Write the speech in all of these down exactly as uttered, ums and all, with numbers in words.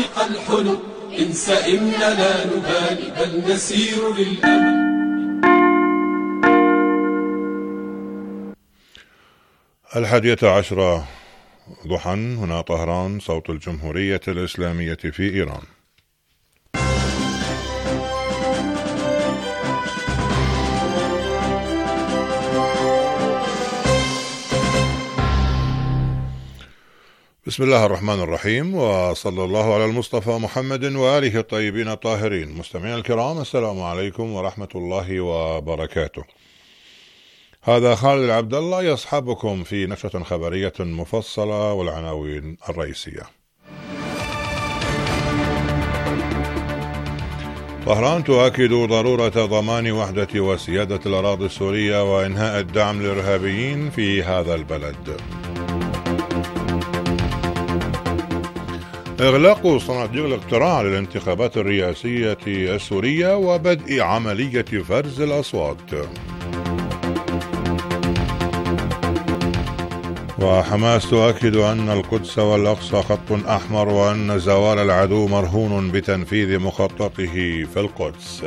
صادق الحلم، انس إننا نبالي بل نسير للأمل. الحادية عشرة ضحى، هنا طهران، صوت الجمهورية الإسلامية في إيران. بسم الله الرحمن الرحيم، وصلى الله على المصطفى محمد وآله الطيبين الطاهرين. مستمعينا الكرام، السلام عليكم ورحمة الله وبركاته. هذا خالد العبد الله يصحبكم في نشرة خبرية مفصلة، والعناوين الرئيسية. طهران تؤكد ضرورة ضمان وحدة وسيادة الأراضي السورية وإنهاء الدعم للإرهابيين في هذا البلد. إغلاق صناديق الاقتراع للانتخابات الرئاسية السورية وبدء عملية فرز الأصوات. وحماس تؤكد أن القدس والأقصى خط أحمر، وأن زوال العدو مرهون بتنفيذ مخططه في القدس.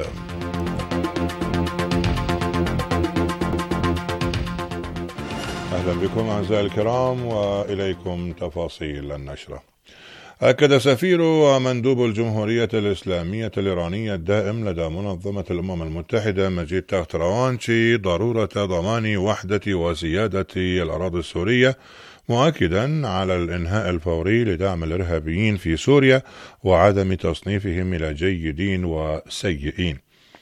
أهلا بكم أعزائي الكرام، وإليكم تفاصيل النشرة. أكد سفير ومندوب الجمهورية الإسلامية الإيرانية الدائم لدى منظمة الأمم المتحدة مجيد تخت روانشي ضرورة ضمان وحدة وسيادة الأراضي السورية، مؤكدا على الإنهاء الفوري لدعم الإرهابيين في سوريا وعدم تصنيفهم إلى جيدين وسيئين.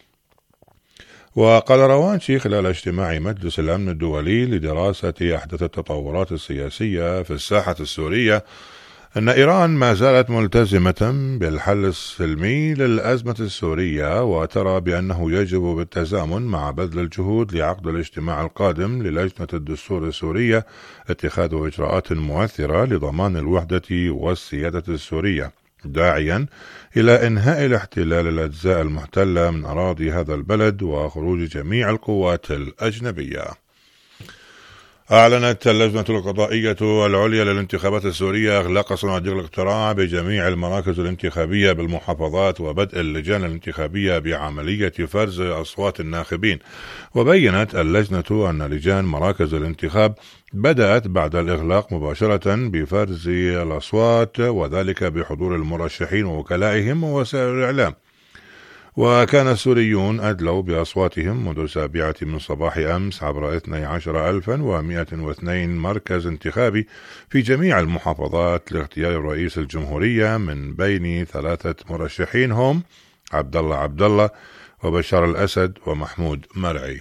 وقال روانشي خلال اجتماع مجلس الأمن الدولي لدراسة أحدث التطورات السياسية في الساحة السورية أن إيران ما زالت ملتزمة بالحل السلمي للأزمة السورية، وترى بأنه يجب بالتزامن مع بذل الجهود لعقد الاجتماع القادم للجنة الدستور السورية اتخاذ إجراءات مؤثرة لضمان الوحدة والسيادة السورية، داعيا إلى إنهاء الاحتلال الأجزاء المحتلة من أراضي هذا البلد وخروج جميع القوات الأجنبية. أعلنت اللجنة القضائية العليا للانتخابات السورية إغلاق صناديق الاقتراع بجميع المراكز الانتخابية بالمحافظات وبدء اللجان الانتخابية بعملية فرز أصوات الناخبين. وبينت اللجنة أن لجان مراكز الانتخاب بدأت بعد الإغلاق مباشرة بفرز الأصوات، وذلك بحضور المرشحين ووكلائهم ووسائل الإعلام. وكان السوريون أدلوا بأصواتهم منذ السابعة من صباح أمس عبر اثني عشر ألفا ومئة واثنين مركز انتخابي في جميع المحافظات لاختيار رئيس الجمهورية من بين ثلاثة مرشحين هم عبد الله عبد الله وبشار الأسد ومحمود مرعي.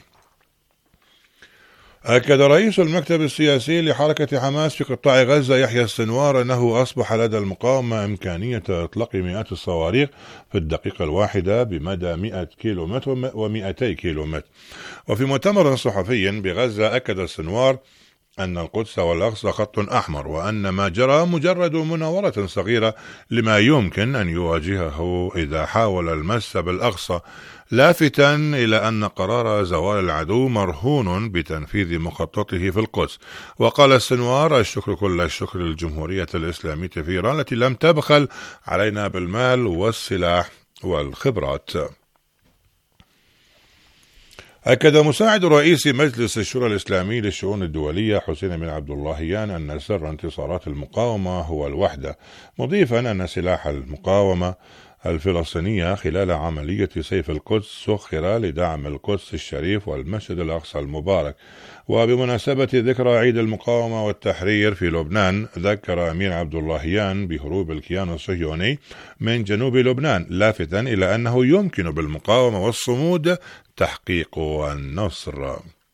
أكد رئيس المكتب السياسي لحركة حماس في قطاع غزة يحيى السنوار أنه أصبح لدى المقاومة إمكانية إطلاق مئات الصواريخ في الدقيقة الواحدة بمدى مئة كيلومتر ومئتي كيلومتر. وفي مؤتمر صحفي بغزة أكد السنوار أن القدس والأقصى خط أحمر، وأن ما جرى مجرد مناورة صغيرة لما يمكن أن يواجهه إذا حاول المس بالأقصى، لافتا إلى أن قرار زوال العدو مرهون بتنفيذ مخططه في القدس. وقال السنوار: الشكر كل الشكر للجمهورية الإسلامية في إيران التي لم تبخل علينا بالمال والسلاح والخبرات. أكد مساعد رئيس مجلس الشورى الإسلامي للشؤون الدولية حسين بن عبد اللهيان أن سر انتصارات المقاومة هو الوحدة، مضيفا أن سلاح المقاومة الفلسطينية خلال عملية سيف القدس سخر لدعم القدس الشريف والمسجد الأقصى المبارك. وبمناسبة ذكرى عيد المقاومة والتحرير في لبنان، ذكر أمير عبد اللهيان بهروب الكيان الصهيوني من جنوب لبنان، لافتا إلى أنه يمكن بالمقاومة والصمود تحقيق النصر.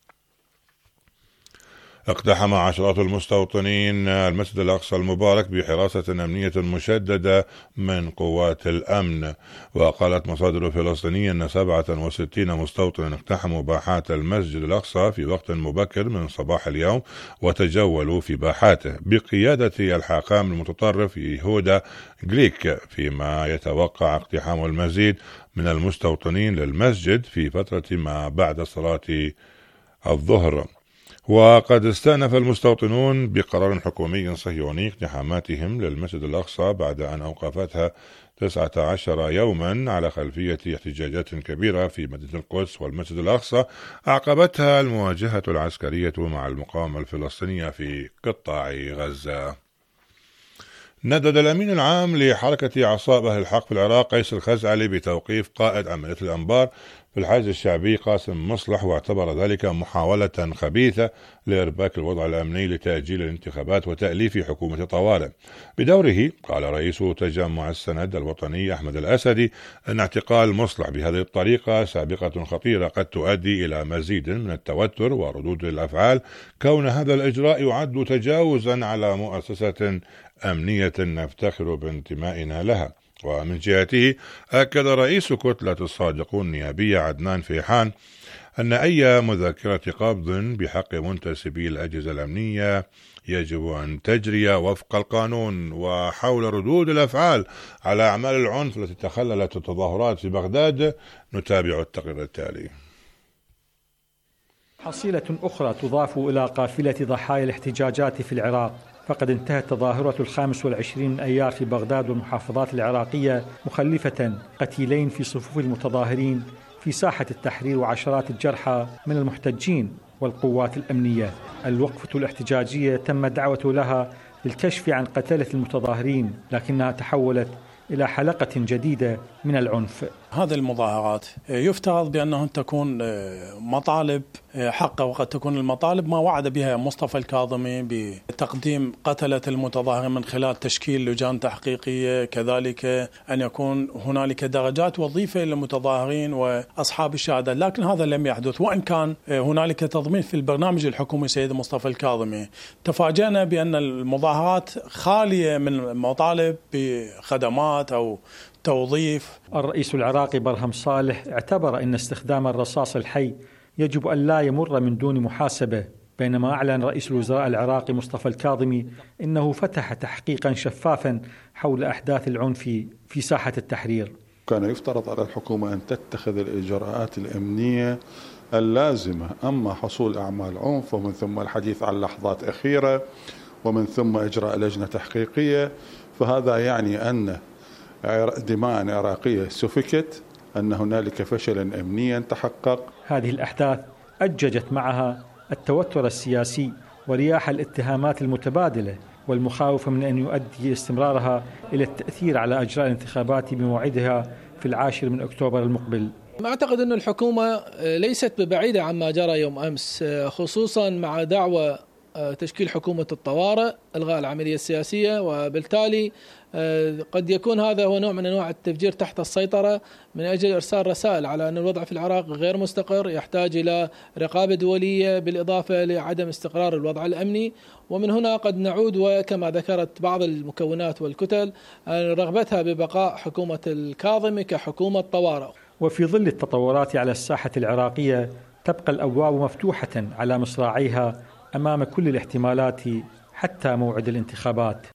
اقتحم عشرات المستوطنين المسجد الأقصى المبارك بحراسة أمنية مشددة من قوات الأمن. وقالت مصادر فلسطينية أن سبعة وستين مستوطنا اقتحموا باحات المسجد الأقصى في وقت مبكر من صباح اليوم وتجولوا في باحاته بقيادة الحاكم المتطرف يهودا غليك، فيما يتوقع اقتحام المزيد من المستوطنين للمسجد في فترة ما بعد صلاة الظهر. وقد استأنف المستوطنون بقرار حكومي صهيوني اقتحاماتهم للمسجد الأقصى بعد أن أوقفتها تسعة عشر يوما على خلفية احتجاجات كبيرة في مدينة القدس والمسجد الأقصى أعقبتها المواجهة العسكرية مع المقاومة الفلسطينية في قطاع غزة. ندد الأمين العام لحركة أعصاب أهل الحق في العراق قيس الخزعلي بتوقيف قائد عملية الأنبار في الحشد الشعبي قاسم مصلح، واعتبر ذلك محاولة خبيثة لإرباك الوضع الأمني لتأجيل الانتخابات وتأليف حكومة طوارئ. بدوره قال رئيس تجمع السند الوطني أحمد الأسدي أن اعتقال مصلح بهذه الطريقة سابقة خطيرة قد تؤدي إلى مزيد من التوتر وردود الأفعال، كون هذا الإجراء يعد تجاوزا على مؤسسة أمنية نفتخر بانتمائنا لها. ومن جهته أكد رئيس كتلة الصادقون النيابية عدنان فيحان أن أي مذكرة قبض بحق منتسبي الأجهزة الأمنية يجب أن تجري وفق القانون. وحول ردود الأفعال على أعمال العنف التي تخللت التظاهرات في بغداد نتابع التقرير التالي. حصيلة أخرى تضاف إلى قافلة ضحايا الاحتجاجات في العراق، فقد انتهت تظاهرة الخامس والعشرين من أيار في بغداد والمحافظات العراقية مخلفة قتيلين في صفوف المتظاهرين في ساحة التحرير وعشرات الجرحى من المحتجين والقوات الأمنية. الوقفة الاحتجاجية تم الدعوة لها للكشف عن قتلة المتظاهرين، لكنها تحولت إلى حلقة جديدة من العنف. هذه المظاهرات يفترض بأنه تكون مطالب حقه، وقد تكون المطالب ما وعد بها مصطفى الكاظمي بتقديم قتلة المتظاهرين من خلال تشكيل لجان تحقيقية، كذلك أن يكون هنالك درجات وظيفة للمتظاهرين وأصحاب الشهادة، لكن هذا لم يحدث. وإن كان هنالك تضمين في البرنامج الحكومي سيد مصطفى الكاظمي، تفاجأنا بأن المظاهرات خالية من المطالب بخدمات أو توظيف. الرئيس العراقي برهم صالح اعتبر أن استخدام الرصاص الحي يجب أن لا يمر من دون محاسبة، بينما أعلن رئيس الوزراء العراقي مصطفى الكاظمي أنه فتح تحقيقا شفافا حول أحداث العنف في ساحة التحرير. كان يفترض على الحكومة أن تتخذ الإجراءات الأمنية اللازمة، أما حصول أعمال عنف ومن ثم الحديث عن لحظات أخيرة ومن ثم إجراء لجنة تحقيقية، فهذا يعني أن دماء عراقية سفكت، أن هنالك فشلا أمنيا تحقق. هذه الأحداث أججت معها التوتر السياسي ورياح الاتهامات المتبادلة والمخاوف من أن يؤدي استمرارها إلى التأثير على إجراء الانتخابات بموعدها في العاشر من أكتوبر المقبل. أعتقد أن الحكومة ليست ببعيدة عما جرى يوم أمس، خصوصا مع دعوة تشكيل حكومة الطوارئ، إلغاء العملية السياسية، وبالتالي قد يكون هذا هو نوع من أنواع التفجير تحت السيطرة من أجل إرسال رسائل على أن الوضع في العراق غير مستقر، يحتاج إلى رقابة دولية، بالإضافة لعدم استقرار الوضع الأمني. ومن هنا قد نعود، وكما ذكرت بعض المكونات والكتل، رغبتها ببقاء حكومة الكاظمي كحكومة طوارئ. وفي ظل التطورات على الساحة العراقية تبقى الأبواب مفتوحة على مصراعيها أمام كل الاحتمالات حتى موعد الانتخابات.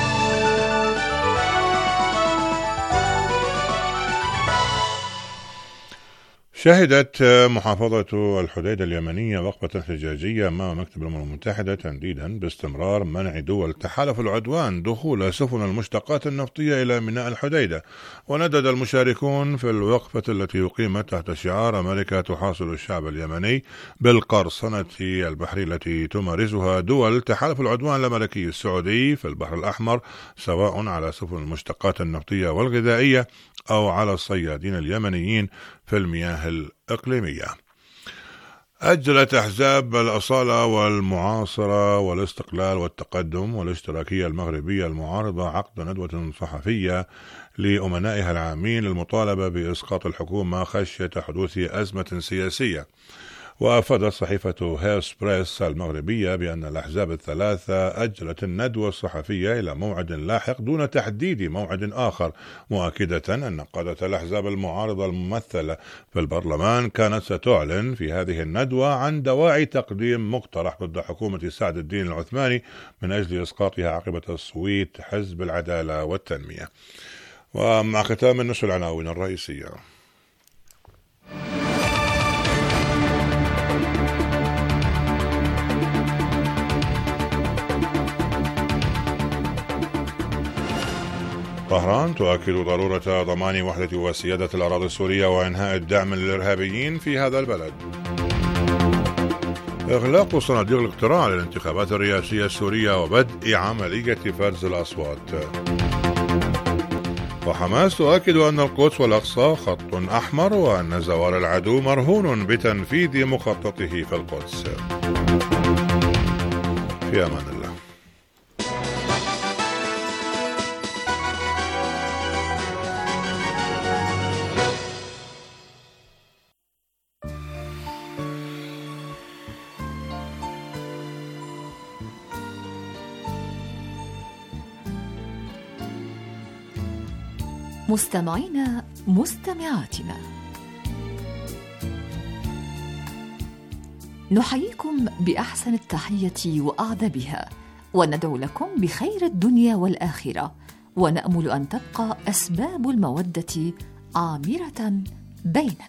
شهدت محافظة الحديدة اليمنية وقفة احتجاجية أمام مكتب الأمم المتحدة تنديدا باستمرار منع دول تحالف العدوان دخول سفن المشتقات النفطية إلى ميناء الحديدة. وندد المشاركون في الوقفة التي أقيمت تحت شعار أمريكا تحاصر الشعب اليمني بالقرصنة البحرية التي تمارسها دول تحالف العدوان الأمريكي السعودي في البحر الأحمر، سواء على سفن المشتقات النفطية والغذائية أو على الصيادين اليمنيين في المياه الإقليمية. أجلت أحزاب الأصالة والمعاصرة والاستقلال والتقدم والاشتراكية المغربية المعارضة عقد ندوة صحفية لأمنائها العامين للمطالبة بإسقاط الحكومة خشية حدوث أزمة سياسية. وأفادت صحيفة هيرس بريس المغربية بأن الأحزاب الثلاثة أجلت الندوة الصحفية إلى موعد لاحق دون تحديد موعد آخر، مؤكدة أن قادة الأحزاب المعارضة الممثلة في البرلمان كانت ستعلن في هذه الندوة عن دواعي تقديم مقترح ضد حكومة سعد الدين العثماني من أجل إسقاطها عقب تصويت حزب العدالة والتنمية. ومع ختام النشر العناوين الرئيسية. طهران تؤكد ضرورة ضمان وحدة وسيادة الأراضي السورية وإنهاء الدعم للإرهابيين في هذا البلد. إغلاق صناديق الاقتراع للانتخابات الرئاسية السورية وبدء عملية فرز الأصوات. وحماس تؤكد أن القدس والأقصى خط أحمر وأن زوال العدو مرهون بتنفيذ مخططه في القدس. في أمان الله. مستمعينا مستمعاتنا، نحييكم بأحسن التحية وأعذبها، وندعو لكم بخير الدنيا والآخرة، ونأمل أن تبقى أسباب المودة عامرة بيننا.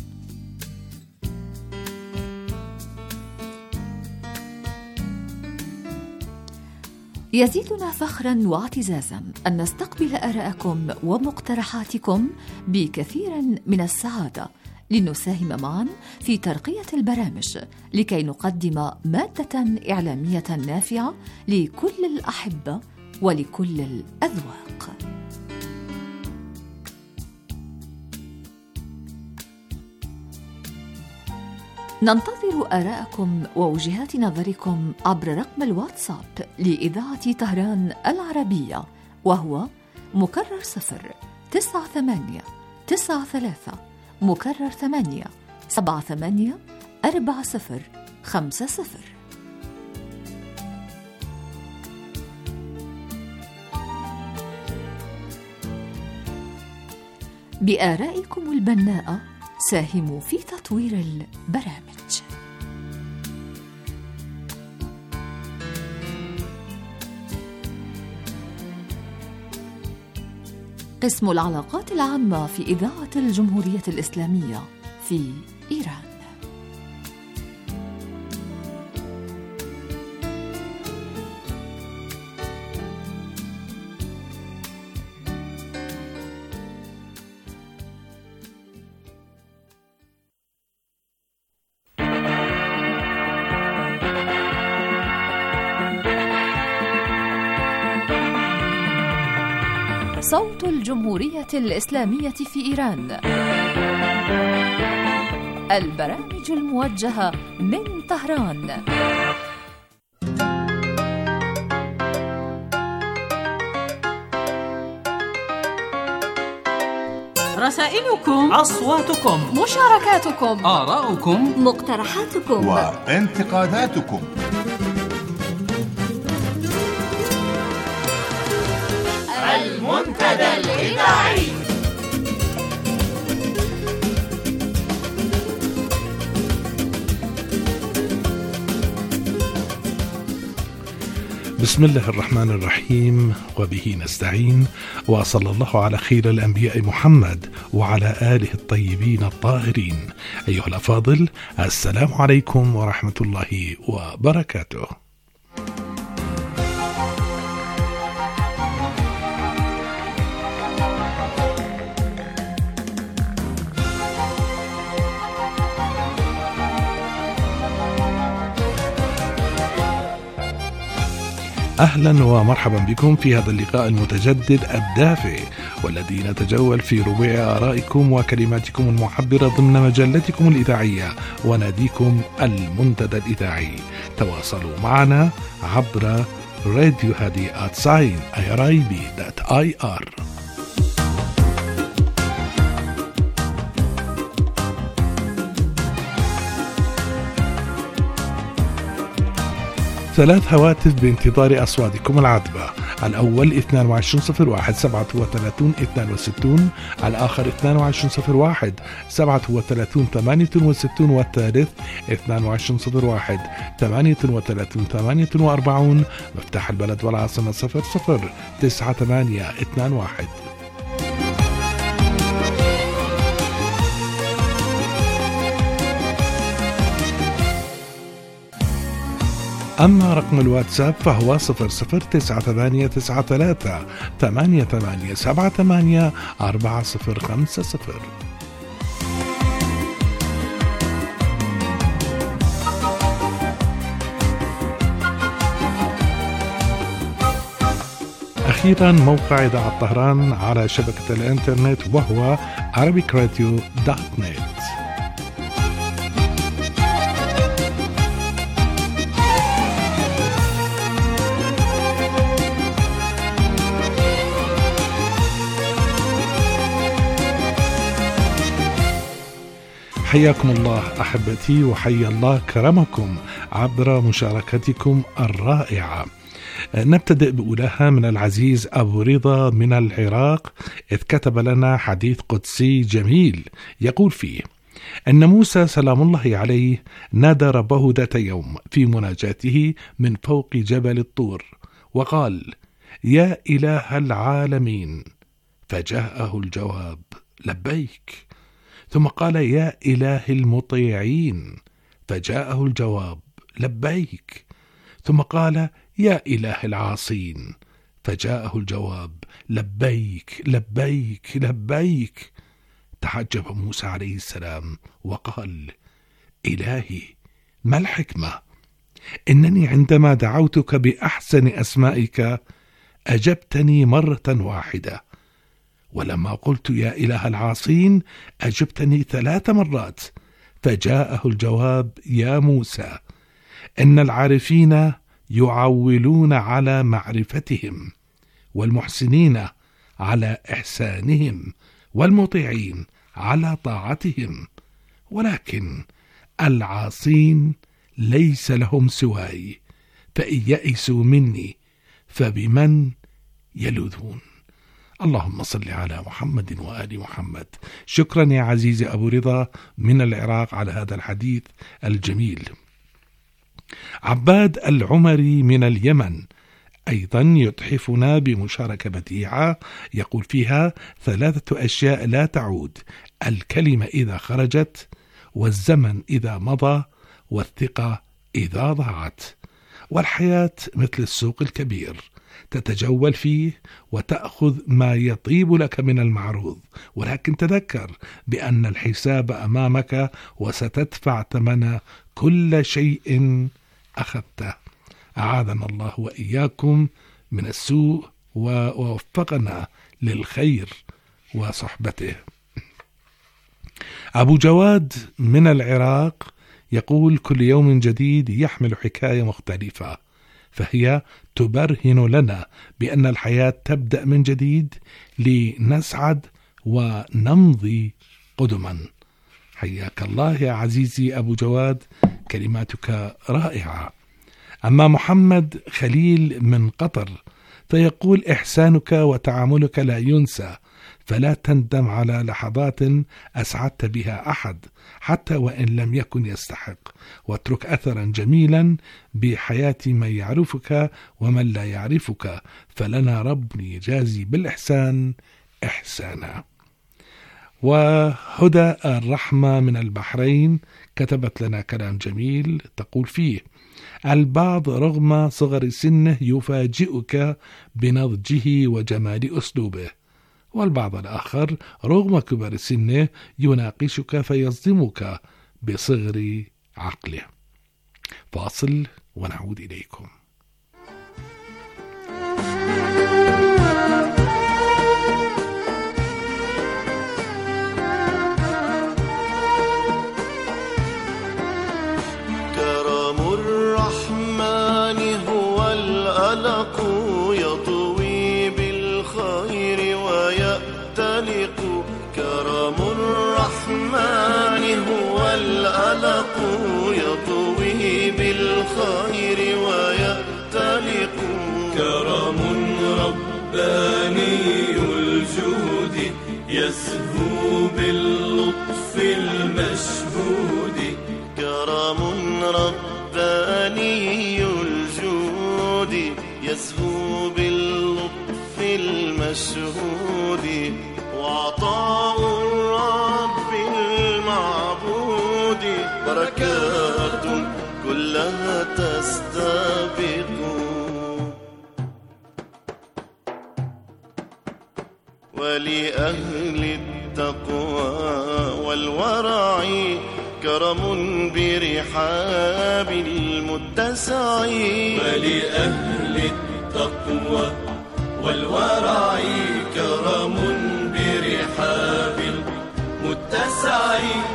يزيدنا فخراً واعتزازاً أن نستقبل آراءكم ومقترحاتكم بكثير من السعادة، لنساهم معاً في ترقية البرامج لكي نقدم مادة إعلامية نافعة لكل الأحبة ولكل الأذواق. ننتظر آراءكم ووجهات نظركم عبر رقم الواتساب لإذاعة طهران العربية، وهو مكرر صفر تسعة ثمانية تسعة ثلاثة مكرر ثمانية سبعة ثمانية أربعة صفر خمسة صفر. بآرائكم البناءة ساهموا في تطوير البرامج. قسم العلاقات العامة في إذاعة الجمهورية الإسلامية في إيران. صوت الجمهورية الإسلامية في إيران، البرامج الموجهة من طهران. رسائلكم، أصواتكم، مشاركاتكم، آراؤكم، مقترحاتكم وانتقاداتكم. المنتدى الإذاعي. بسم الله الرحمن الرحيم، وبه نستعين، وصلى الله على خير الأنبياء محمد وعلى آله الطيبين الطاهرين. أيها الأفاضل، السلام عليكم ورحمة الله وبركاته. أهلا ومرحبا بكم في هذا اللقاء المتجدد الدافئ، والذي نتجول في ربوع آرائكم وكلماتكم المعبرة ضمن مجلتكم الإذاعية وناديكم المنتدى الإذاعي. تواصلوا معنا عبر راديو هادي آت ساين اي ار اي بي دوت اي ار. ثلاث هواتف بانتظار أصواتكم العذبة. الأول اثنين وعشرين صفر واحد سبعة وثلاثين اثنين وستين، الآخر اثنين وعشرين صفر واحد سبعة وثلاثين ثمانية وستين، والثالث اثنين وعشرين صفر واحد ثمانية وثلاثين ثمانية وأربعين. مفتاح البلد والعاصمة صفر صفر تسعة ثمانية اثنين واحد. أما رقم الواتساب فهو صفر صفر تسعة ثمانية تسعة ثلاثة ثمانية ثمانية سبعة ثمانية أربعة صفر خمسة صفر. أخيرا موقع إذاعة طهران على شبكة الإنترنت وهو arabic radio دوت نت. حياكم الله أحبتي، وحيا الله كرمكم عبر مشاركتكم الرائعة. نبتدئ بأولاها من العزيز أبو رضا من العراق، إذ كتب لنا حديث قدسي جميل يقول فيه أن موسى سلام الله عليه نادى ربه ذات يوم في مناجاته من فوق جبل الطور وقال: يا إله العالمين، فجاءه الجواب: لبيك. ثم قال: يا إله المطيعين، فجاءه الجواب: لبيك. ثم قال: يا إله العاصين، فجاءه الجواب: لبيك لبيك لبيك. تعجب موسى عليه السلام وقال: إلهي، ما الحكمة؟ إنني عندما دعوتك بأحسن أسمائك أجبتني مرة واحدة، ولما قلت يا إله العاصين أجبتني ثلاث مرات. فجاءه الجواب: يا موسى، إن العارفين يعولون على معرفتهم، والمحسنين على إحسانهم، والمطيعين على طاعتهم، ولكن العاصين ليس لهم سواي، فإن يئسوا مني فبمن يلوذون. اللهم صل على محمد وآل محمد. شكرا يا عزيزي أبو رضا من العراق على هذا الحديث الجميل. عباد العمري من اليمن أيضا يتحفنا بمشاركة بديعة، يقول فيها: ثلاثة أشياء لا تعود: الكلمة إذا خرجت، والزمن إذا مضى، والثقة إذا ضاعت. والحياة مثل السوق الكبير، تتجول فيه وتأخذ ما يطيب لك من المعروض، ولكن تذكر بأن الحساب أمامك وستدفع ثمن كل شيء أخذته. أعاذنا الله وإياكم من السوء ووفقنا للخير وصحبته. أبو جواد من العراق يقول: كل يوم جديد يحمل حكاية مختلفة، فهي تبرهن لنا بأن الحياة تبدأ من جديد لنسعد ونمضي قدما. حياك الله يا عزيزي أبو جواد، كلماتك رائعة. أما محمد خليل من قطر فيقول: إحسانك وتعاملك لا ينسى، فلا تندم على لحظات أسعدت بها أحد حتى وإن لم يكن يستحق، واترك أثرا جميلا بحياة من يعرفك ومن لا يعرفك، فلنا رب يجازي بالإحسان إحسانا. وهدى الرحمة من البحرين كتبت لنا كلام جميل تقول فيه: البعض رغم صغر سنه يفاجئك بنضجه وجمال أسلوبه، والبعض الآخر رغم كبر سنه يناقشك فيصدمك بصغر عقله. فاصل ونعود إليكم. كرم الرحمن هو الألق، يطوي بالخير ويأتلق. كرم الرحمن هو الألق، يطوي بالخير ويأتلق. كرم رباني الجود يسهو باللطف المشهود. كرم رباني الجود يسهو باللطف المشهود. وعطاء الرب المعبود بركات كلها تستبق. ولأهل التقوى والورع كرم برحاب المتسع. ولأهل التقوى والورع كرم برحاب المتسع.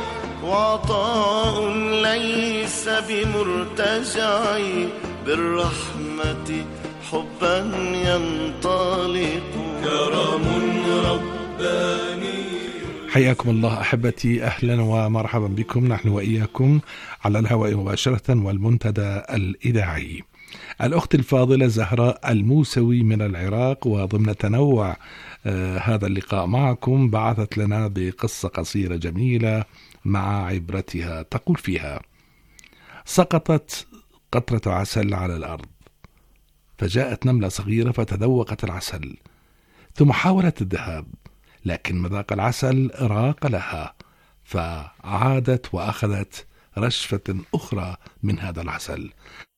وعطاء ليس بمرتجع بالرحمة حبا ينطلق. كرم رباني. حياكم الله أحبتي، أهلا ومرحبا بكم نحن وإياكم على الهواء مباشرة والمنتدى الإذاعي. الأخت الفاضلة زهراء الموسوي من العراق، وضمن تنوع آه هذا اللقاء معكم بعثت لنا بقصة قصيرة جميلة مع عبرتها. تقول فيها: سقطت قطرة عسل على الأرض، فجاءت نملة صغيرة فتذوقت العسل، ثم حاولت الذهاب، لكن مذاق العسل راق لها، فعادت وأخذت رشفة أخرى من هذا العسل،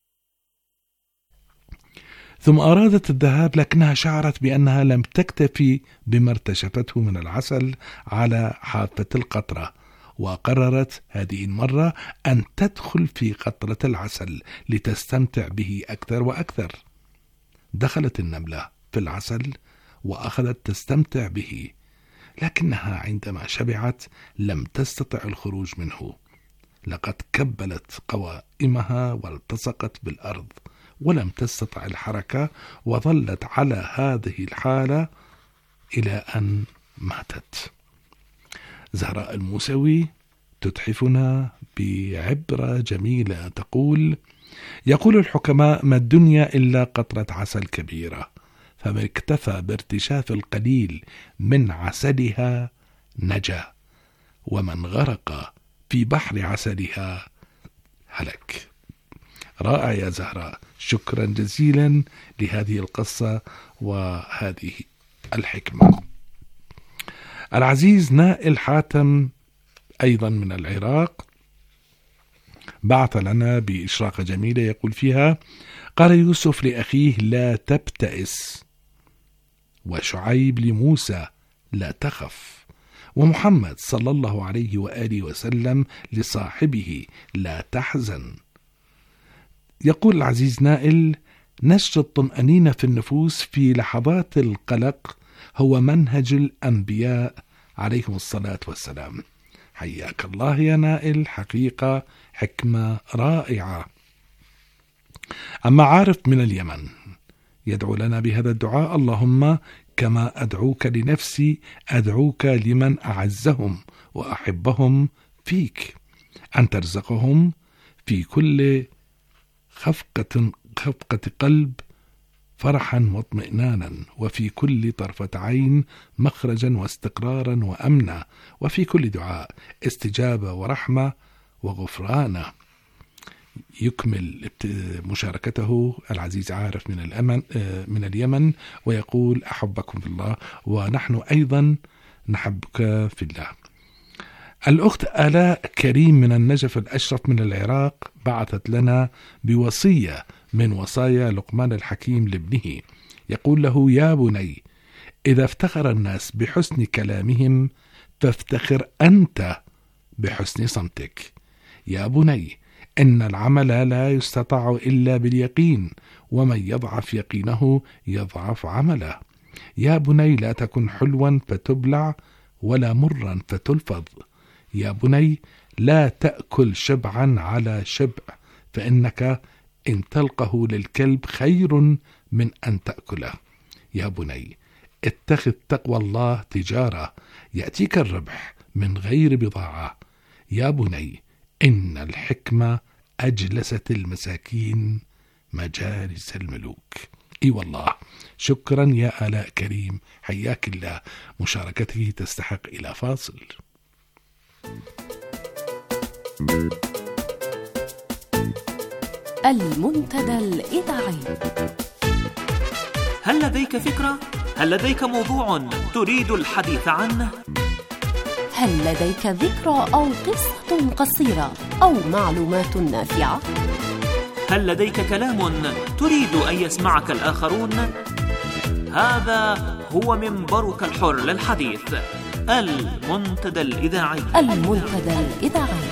ثم أرادت الذهاب، لكنها شعرت بأنها لم تكتفي بما ارتشفته من العسل على حافة القطرة، وقررت هذه المرة أن تدخل في قطرة العسل لتستمتع به أكثر وأكثر. دخلت النملة في العسل وأخذت تستمتع به، لكنها عندما شبعت لم تستطع الخروج منه. لقد كبلت قوائمها والتصقت بالأرض ولم تستطع الحركة، وظلت على هذه الحالة إلى أن ماتت. زهراء الموسوي تتحفنا بعبرة جميلة تقول: يقول الحكماء ما الدنيا إلا قطرة عسل كبيرة، فمن اكتفى بارتشاف القليل من عسلها نجا، ومن غرق في بحر عسلها هلك. رائع يا زهراء، شكرا جزيلا لهذه القصة وهذه الحكمة. العزيز نائل حاتم أيضا من العراق بعث لنا بإشراقة جميلة يقول فيها: قال يوسف لأخيه لا تبتئس، وشعيب لموسى لا تخف، ومحمد صلى الله عليه وآله وسلم لصاحبه لا تحزن. يقول العزيز نائل: نشر الطمأنينة في النفوس في لحظات القلق هو منهج الأنبياء عليهم الصلاة والسلام. حياك الله يا نائل، حقيقة حكمة رائعة. أما عارف من اليمن يدعو لنا بهذا الدعاء: اللهم كما أدعوك لنفسي أدعوك لمن أعزهم وأحبهم فيك، أن ترزقهم في كل خفقة, خفقة قلب فرحا واطمئنانا، وفي كل طرفة عين مخرجا واستقرارا وأمنا، وفي كل دعاء استجابة ورحمة وغفرانة. يكمل مشاركته العزيز عارف من الأمن من اليمن ويقول: أحبكم في الله ونحن أيضا نحبك في الله. الأخت آلاء كريم من النجف الأشرف من العراق بعثت لنا بوصية من وصايا لقمان الحكيم لابنه، يقول له: يا بني، إذا افتخر الناس بحسن كلامهم فافتخر أنت بحسن صمتك. يا بني، إن العمل لا يستطاع إلا باليقين، ومن يضعف يقينه يضعف عمله. يا بني، لا تكن حلوا فتبلع ولا مرا فتلفظ. يا بني، لا تأكل شبعا على شبع، فإنك إن تلقه للكلب خير من أن تأكله. يا بني، اتخذ تقوى الله تجارة يأتيك الربح من غير بضاعة. يا بني، إن الحكمة أجلست المساكين مجالس الملوك. إي والله، شكرا يا آلاء كريم، حياك الله، مشاركته تستحق إلى فاصل. المنتدى الإذاعي. هل لديك فكرة؟ هل لديك موضوع تريد الحديث عنه؟ هل لديك ذكرى أو قصة قصيرة أو معلومات نافعة؟ هل لديك كلام تريد أن يسمعك الآخرون؟ هذا هو منبرك الحر للحديث، المنتدى الإذاعي. المنتدى الإذاعي.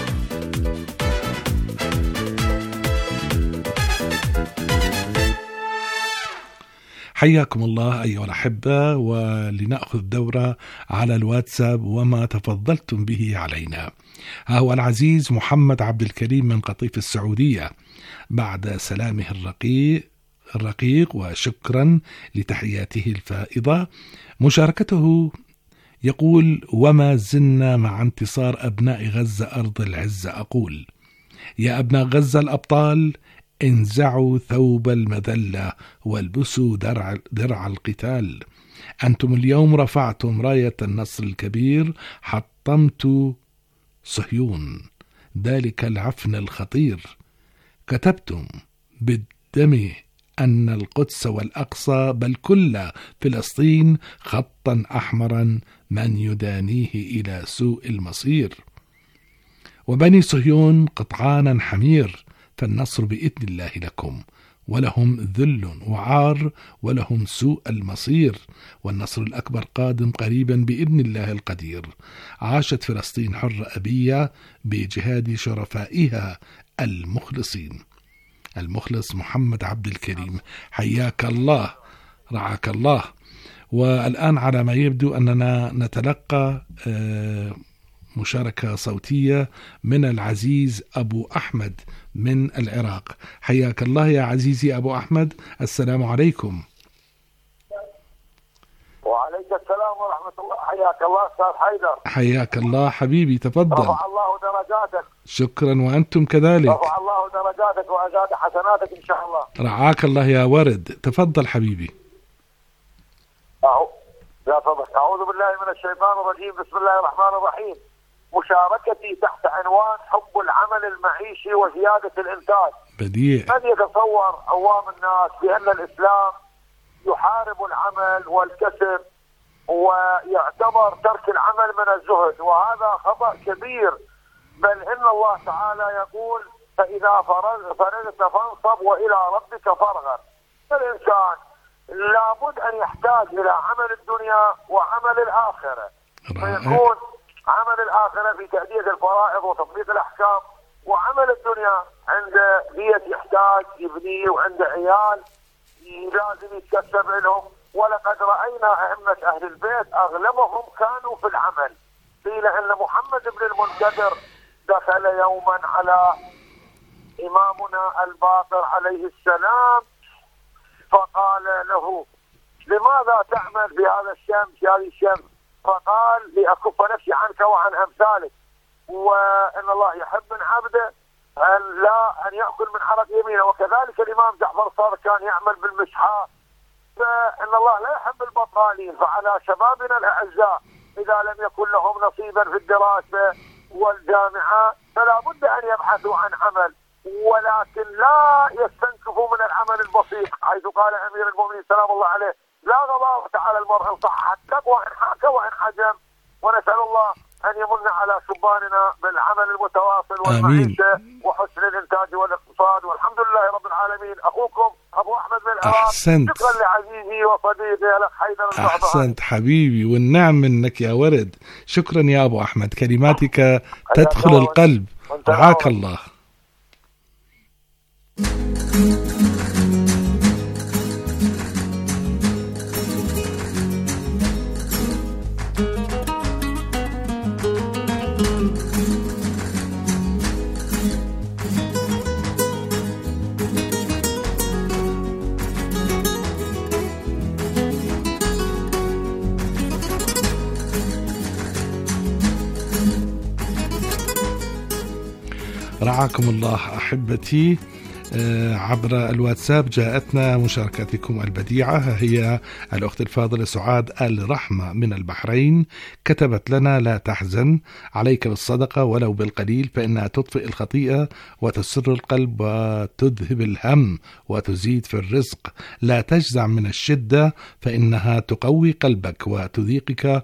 حياكم الله أيها الأحبة، ولنأخذ دورة على الواتساب وما تفضلتم به علينا. ها هو العزيز محمد عبد الكريم من قطيف السعودية، بعد سلامه الرقيق الرقيق وشكرا لتحياته الفائضة، مشاركته يقول: وما زلنا مع انتصار أبناء غزة أرض العزة. أقول: يا أبناء غزة الأبطال، انزعوا ثوب المذلة والبسوا درع, درع القتال. أنتم اليوم رفعتم راية النصر الكبير، حطمت صهيون ذلك العفن الخطير، كتبتم بالدم أن القدس والأقصى بل كل فلسطين خطا أحمرا من يدانيه إلى سوء المصير، وبني صهيون قطعانا حمير، فالنصر بإذن الله لكم، ولهم ذل وعار ولهم سوء المصير، والنصر الأكبر قادم قريبا بإذن الله القدير. عاشت فلسطين حرة أبية بجهاد شرفائها المخلصين. المخلص محمد عبد الكريم، حياك الله، رعاك الله. والآن على ما يبدو أننا نتلقى مشاركة صوتية من العزيز أبو أحمد من العراق. حياك الله يا عزيزي أبو أحمد، السلام عليكم. وعليك السلام ورحمة الله. حياك الله أستاذ حيدر. حياك الله حبيبي، تفضل. رفع الله درجاتك. شكرا، وأنتم كذلك. رفع الله درجاتك وأزاد حسناتك إن شاء الله. رعاك الله يا ورد، تفضل حبيبي. أعو... لا تفضل. أعوذ بالله من الشيطان الرجيم، بسم الله الرحمن الرحيم. مشاركتي تحت عنوان حب العمل المعيشي وزيادة الإنتاج. بديع. من يتصور عوام الناس بأن الإسلام يحارب العمل والكسب ويعتبر ترك العمل من الزهد، وهذا خطأ كبير. بل إن الله تعالى يقول: فإذا فرغت فانصب وإلى ربك فارغب. الإنسان لابد أن يحتاج إلى عمل الدنيا وعمل الآخرة، فيكون عمل الآخرة في تأدية الفرائض وتطبيق الأحكام، وعمل الدنيا عند بيت يحتاج يبنيه وعند عيال لازم يتكسب لهم. ولقد رأينا أئمة أهل البيت أغلبهم كانوا في العمل. قيل أن محمد بن المنكدر دخل يوما على إمامنا الباقر عليه السلام فقال له: لماذا تعمل في هذا الشمس في هذه الشمس؟ فقال: لأكف نفسي عنك وعن أمثالك، وإن الله يحب من عبده أن لا أن يأكل من عرق يمينه. وكذلك الإمام جعفر الصادق كان يعمل بالمسحاء، فإن الله لا يحب البطالين. فعلى شبابنا الأعزاء إذا لم يكن لهم نصيبا في الدراسة والجامعة فلا بد أن يبحثوا عن عمل، ولكن لا يستنكفوا من العمل البسيط، حيث قال أمير المؤمنين سلام الله عليه: لا غضاضة على المرء إن صح التقوى إن حاك وإن حجم. ونسأل الله أن يمن على شباننا بالعمل المتواصل والمعيشة وحسن الإنتاج والاقتصاد، والحمد لله رب العالمين. أخوكم أبو أحمد من العراق. أحسنت. شكرا لعزيزي وصديقي الأخ حيدر. أحسنت حبيبي، والنعم منك يا ورد. شكرا يا أبو أحمد، كلماتك تدخل القلب. رعاك الله. رعاكم الله أحبتي. عبر الواتساب جاءتنا مشاركتكم البديعة. هي الأخت الفاضلة سعاد آل رحمة من البحرين، كتبت لنا: لا تحزن، عليك بالصدقة ولو بالقليل، فإنها تطفئ الخطيئة وتسر القلب وتذهب الهم وتزيد في الرزق. لا تجزع من الشدة، فإنها تقوي قلبك وتذيقك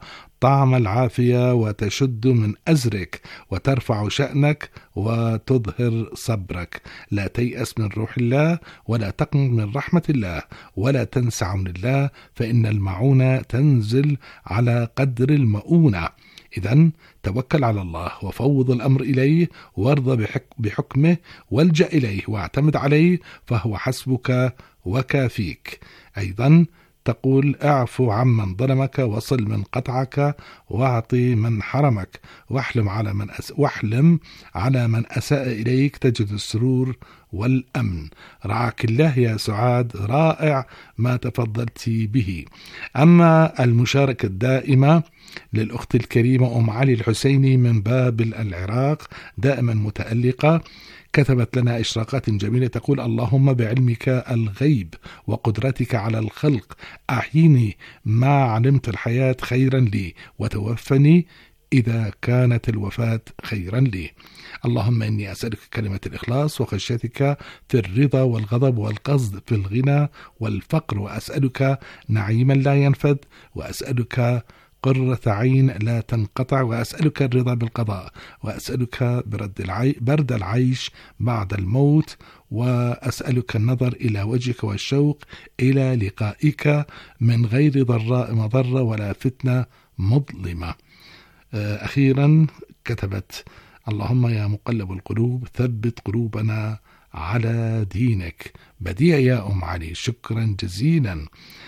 طعم العافية وتشد من أزرك وترفع شأنك وتظهر صبرك. لا تيأس من روح الله ولا تقنط من رحمة الله ولا تنس عون الله، فإن المعونة تنزل على قدر المؤونة. إذن توكل على الله وفوض الأمر إليه وارضى بحكمه والجأ إليه واعتمد عليه، فهو حسبك وكافيك. أيضا تقول اعفو عمن ظلمك وصل من قطعك واعطي من حرمك واحلم على من أس... واحلم على من أساء إليك تجد السرور والأمن. رعاك الله يا سعاد، رائع ما تفضلت به. أما المشاركة الدائمة للأخت الكريمة أم علي الحسيني من بابل العراق، دائما متألقة، كتبت لنا إشراقات جميلة تقول اللهم بعلمك الغيب وقدرتك على الخلق أحيني ما علمت الحياة خيرا لي وتوفني إذا كانت الوفاة خيرا لي. اللهم إني أسألك كلمة الإخلاص وخشيتك في الرضا والغضب والقصد في الغنى والفقر، وأسألك نعيما لا ينفد، وأسألك قرة عين لا تنقطع، وأسألك الرضا بالقضاء، وأسألك برد العي... برد العيش بعد الموت، وأسألك النظر إلى وجهك والشوق إلى لقائك من غير ضراء مضرة ولا فتنة مظلمة. أخيرا كتبت اللهم يا مقلب القلوب ثبت قلوبنا على دينك. بديع يا أم علي، شكرا جزيلا.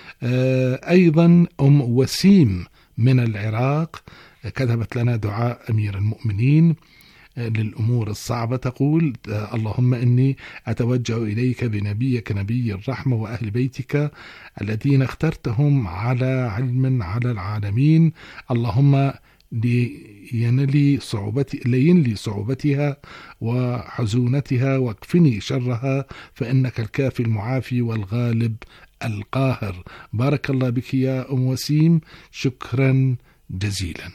أيضا أم وسيم من العراق كتبت لنا دعاء أمير المؤمنين للأمور الصعبة، تقول اللهم إني أتوجه إليك بنبيك نبي الرحمة وأهل بيتك الذين اخترتهم على علم على العالمين، اللهم لينلي صعوبتي لينلي صعوبتها وحزونتها واكفني شرها، فإنك الكافي المعافي والغالب القاهر. بارك الله بك يا أم وسيم، شكرا جزيلا.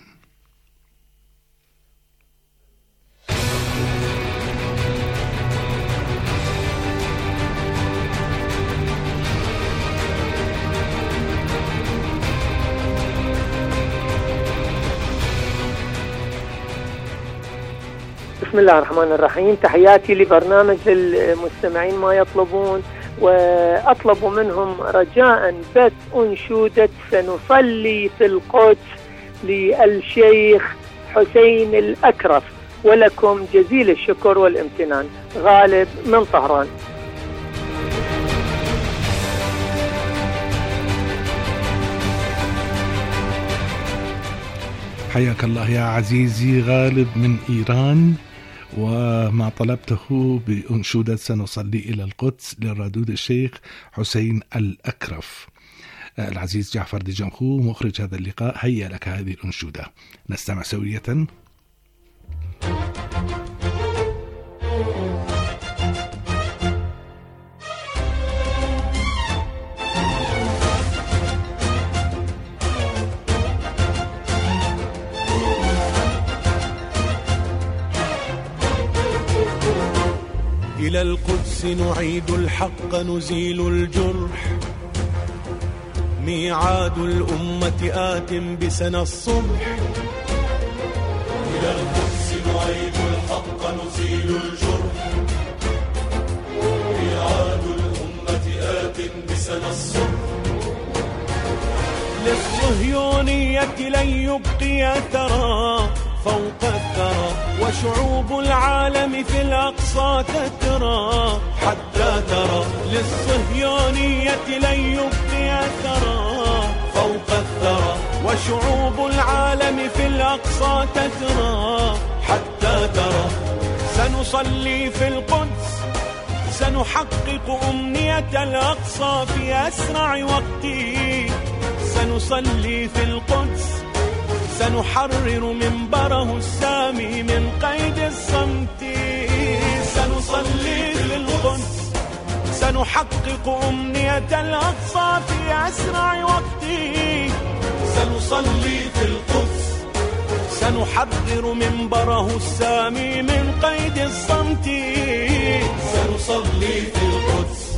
بسم الله الرحمن الرحيم. تحياتي لبرنامج المستمعين ما يطلبون، وأطلب منهم رجاء بث أنشودة سنصلي في القدس للشيخ حسين الأكرف، ولكم جزيل الشكر والامتنان. غالب من طهران. حياك الله يا عزيزي غالب من إيران، وما طلبته بأنشودة سنصلي إلى القدس للردود الشيخ حسين الأكرف. العزيز جعفر دجنخو مخرج هذا اللقاء هيا لك هذه الأنشودة، نستمع سوية. إلى القدس نعيد الحق نزيل الجرح، ميعاد الأمة آت بسنى الصبح. إلى القدس نعيد الحق نزيل الجرح، ميعاد الأمة آت بسنى الصبح. للصهيونية لن يبقي أثرا فوق الثرى، وشعوب العالم في الأقصى تترى حتى ترى. للصهيونية لن يبقي أثرا فوق الثرى، وشعوب العالم في الأقصى تترى حتى ترى. سنصلي في القدس، سنحقق أمنية الأقصى في أسرع وقت. سنصلي في القدس، سنحرر منبره السامي من قيد الصمت. سنصلي في القدس، سنحقق أمنية الأقصى في أسرع وقت. سنصلي في القدس، سنحرر منبره السامي من قيد الصمت. سنصلي في القدس.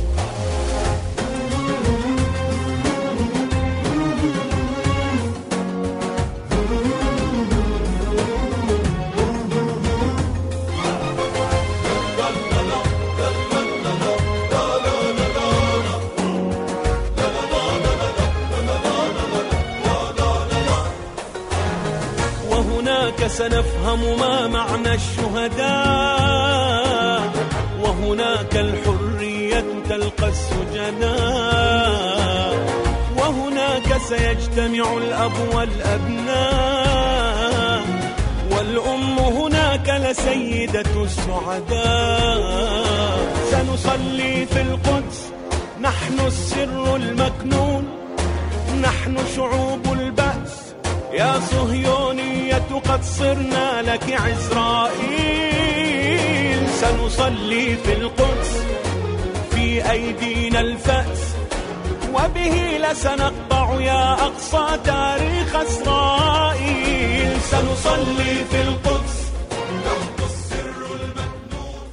وهناك سنفهم ما معنى الشهداء، وهناك الحرية تلقى السجناء، وهناك سيجتمع الأب والأبناء، والأم هناك لسيدة السعداء. سنصلي في القدس نحن السر المكنون، نحن شعوب البأس يا صهيونية قد صرنا لك عزرائيل. سنصلي في القدس في أيدينا الفأس، وبه لسنقطع يا أقصى تاريخ إسرائيل. سنصلي في القدس نحن السر المكنون.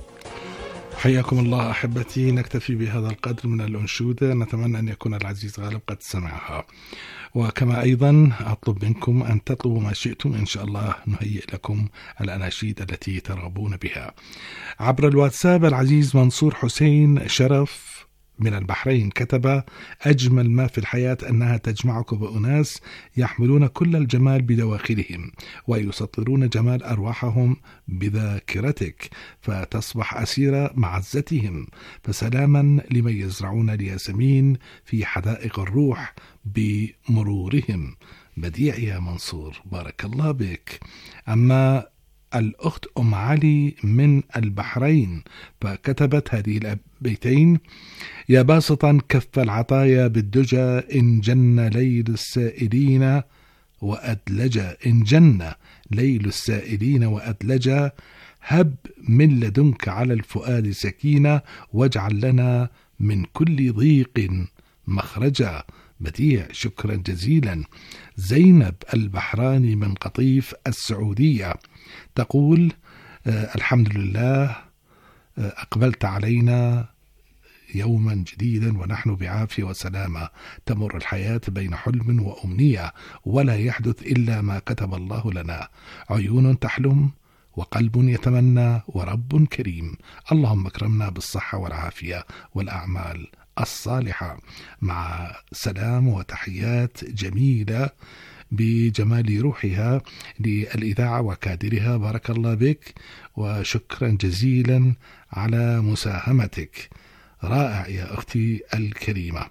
حياكم الله أحبتي، نكتفي بهذا القدر من الأنشودة، نتمنى أن يكون العزيز غالب قد سمعها، وكما أيضا أطلب منكم أن تطلبوا ما شئتم، إن شاء الله نهيئ لكم الأناشيد التي ترغبون بها. عبر الواتساب العزيز منصور حسين شرف من البحرين كتب: أجمل ما في الحياة أنها تجمعك بأناس يحملون كل الجمال بدواخلهم ويسطرون جمال أرواحهم بذاكرتك فتصبح أسير معزتهم، فسلاما لمن يزرعون الياسمين في حدائق الروح بمرورهم. بديع يا منصور، بارك الله بك. أما الأخت أم علي من البحرين فكتبت هذه البيتين: يا باسطا كف العطايا بالدجى إن جن ليل السائلين وأدلجا، إن جن ليل السائلين وأدلجا، هب من لدنك على الفؤاد سكينة واجعل لنا من كل ضيق مخرجا. بديع، شكرا جزيلا. زينب البحراني من قطيف السعودية تقول: آه الحمد لله، آه أقبلت علينا يوما جديدا ونحن بعافية وسلامة، تمر الحياة بين حلم وأمنية ولا يحدث إلا ما كتب الله لنا، عيون تحلم وقلب يتمنى ورب كريم، اللهم اكرمنا بالصحة والعافية والأعمال الصالحة. مع سلام وتحيات جميلة بجمال روحها للإذاعة وكادرها، بارك الله بك وشكرا جزيلا على مساهمتك. رائع يا أختي الكريمة.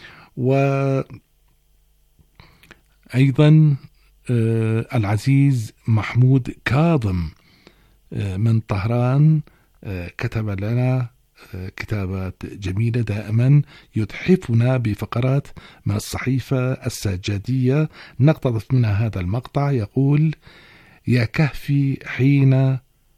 وأيضا العزيز محمود كاظم من طهران كتب لنا كتابات جميلة، دائما يتحفنا بفقرات من الصحيفة السجادية، نقتطف منها هذا المقطع. يقول: يا كهفي حين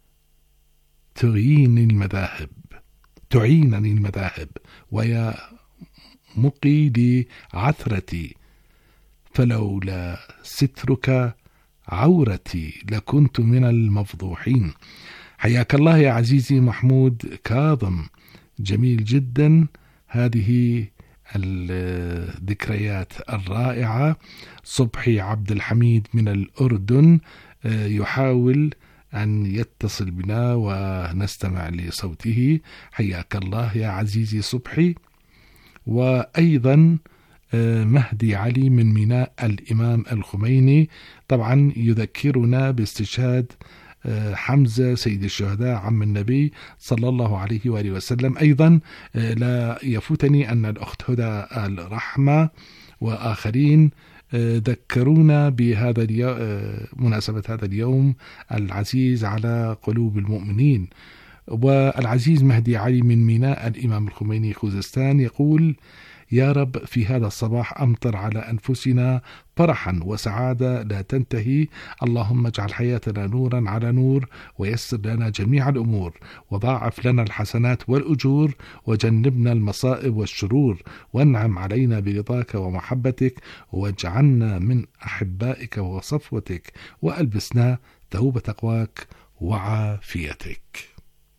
تعينني المذاهب تعينني المذاهب ويا مقي لعثرتي، فلولا سترك عورتي لكنت من المفضوحين. حياك الله يا عزيزي محمود كاظم، جميل جدا هذه الذكريات الرائعة. صبحي عبد الحميد من الأردن يحاول أن يتصل بنا ونستمع لصوته، حياك الله يا عزيزي صبحي. وأيضا مهدي علي من ميناء الإمام الخميني طبعا يذكرنا باستشهاد حمزة سيد الشهداء عم النبي صلى الله عليه وآله وسلم. أيضا لا يفوتني أن الأخت هدى الرحمة وآخرين ذكرونا بهذا اليوم، مناسبة هذا اليوم العزيز على قلوب المؤمنين. والعزيز مهدي علي من ميناء الإمام الخميني خوزستان يقول: يا رب في هذا الصباح أمطر على أنفسنا فرحا وسعادة لا تنتهي، اللهم اجعل حياتنا نورا على نور ويسر لنا جميع الأمور وضاعف لنا الحسنات والأجور وجنبنا المصائب والشرور وانعم علينا برضاك ومحبتك واجعلنا من أحبائك وصفوتك وألبسنا ثوب تقواك وعافيتك.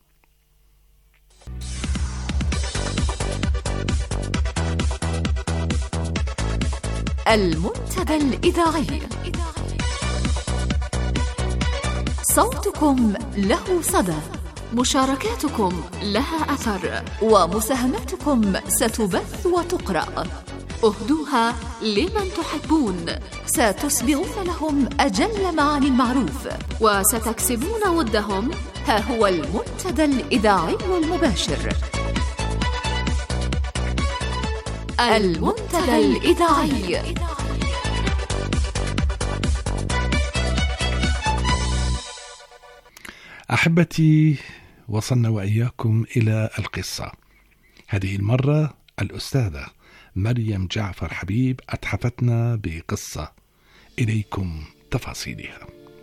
المنتدى الإذاعي، صوتكم له صدى، مشاركاتكم لها أثر، ومساهماتكم ستبث وتقرأ. اهدوها لمن تحبون، ستسبغون لهم أجل معاني المعروف وستكسبون ودهم. ها هو المنتدى الإذاعي المباشر. المنتدى الإذاعي. أحبتي، وصلنا وإياكم إلى القصة. هذه المرة الأستاذة مريم جعفر حبيب أتحفتنا بقصة، إليكم تفاصيلها.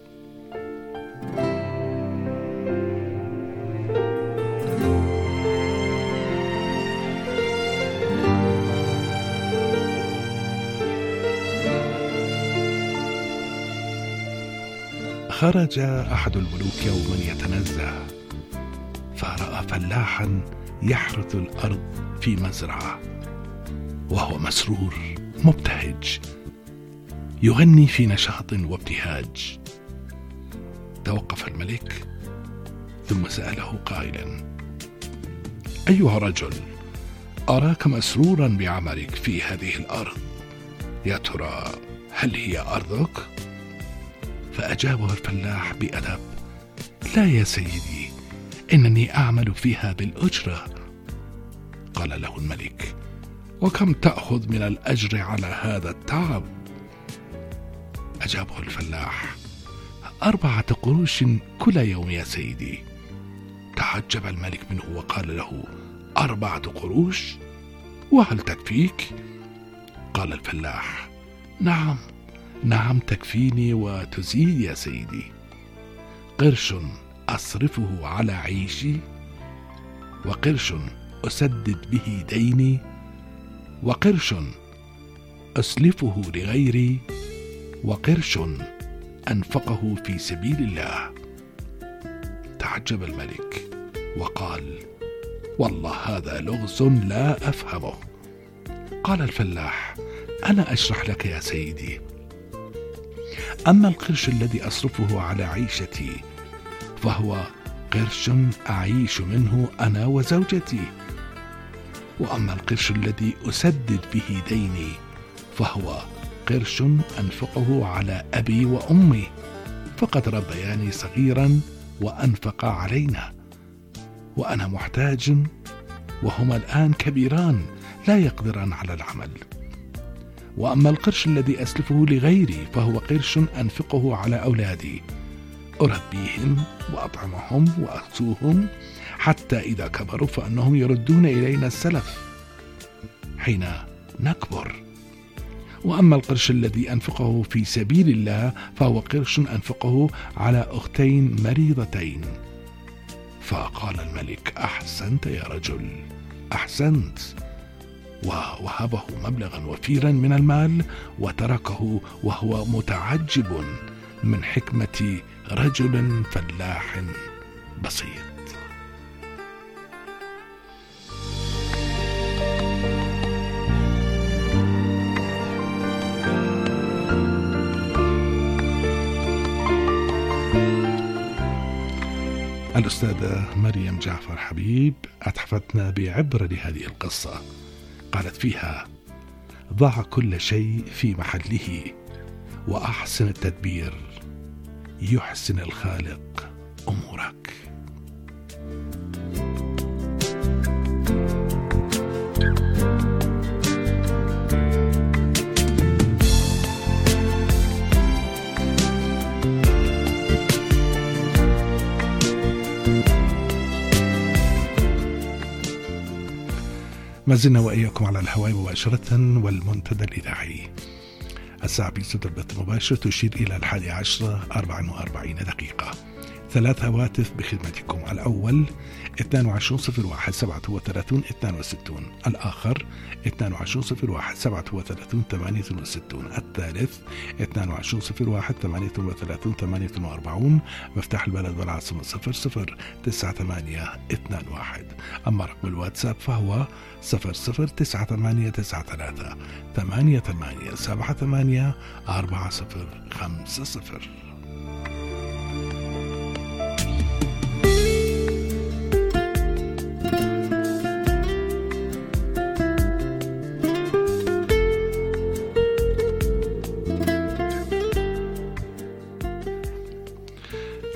خرج أحد الملوك يوما يتنزه، فرأى فلاحا يحرث الأرض في مزرعة، وهو مسرور مبتهج يغني في نشاط وابتهاج. توقف الملك ثم سأله قائلا: أيها الرجل، أراك مسرورا بعملك في هذه الأرض، يا ترى هل هي أرضك؟ فأجابه الفلاح بأدب: لا يا سيدي، إنني أعمل فيها بالأجرة. قال له الملك: وكم تأخذ من الأجر على هذا التعب؟ أجابه الفلاح: أربعة قروش كل يوم يا سيدي. تعجب الملك منه وقال له: أربعة قروش؟ وهل تكفيك؟ قال الفلاح: نعم نعم تكفيني وتزيد يا سيدي. قرش أصرفه على عيشي، وقرش أسدد به ديني، وقرش أسلفه لغيري، وقرش أنفقه في سبيل الله. تعجب الملك وقال: والله هذا لغز لا أفهمه. قال الفلاح: أنا أشرح لك يا سيدي. أما القرش الذي أصرفه على عيشتي فهو قرش أعيش منه أنا وزوجتي، وأما القرش الذي أسدد به ديني فهو قرش أنفقه على أبي وأمي، فقد ربياني صغيرا وأنفق علينا، وأنا محتاج وهما الآن كبيران لا يقدران على العمل. وأما القرش الذي أسلفه لغيري فهو قرش أنفقه على أولادي، أربيهم وأطعمهم وأكسوهم حتى إذا كبروا فأنهم يردون إلينا السلف حين نكبر. وأما القرش الذي أنفقه في سبيل الله فهو قرش أنفقه على أختين مريضتين. فقال الملك: أحسنت يا رجل، أحسنت. ووهبه مبلغا وفيرا من المال وتركه وهو متعجب من حكمة رجل فلاح بسيط. الأستاذة مريم جعفر حبيب أتحفتنا بعبرة لهذه القصة. قالت فيها: ضع كل شيء في محله وأحسن التدبير، يحسن الخالق أمورك. ما زلنا وإياكم على الهواء مباشرة والمنتدى الإذاعي. الساعة بصدر البث المباشر تشير إلى الحادي عشرة أربع وأربعين دقيقة. ثلاث هواتف بخدمتكم: الأول اثنان وعشرين صفر واحد سبعة وثلاثين اثنان وستين، الآخر اثنان وعشرين صفر واحد سبعة وثلاثين ثمانية وستين، الثالث اثنان وعشرين صفر واحد ثمانية وثلاثين ثمانية وأربعين. مفتاح البلد والعاصمة صفر صفر تسعة ثمانية اثنان واحد. أما رقم الواتساب فهو صفر صفر تسعة ثمانية تسعة ثلاثة ثمانية ثمانية سبعة ثمانية أربعة صفر خمسة صفر.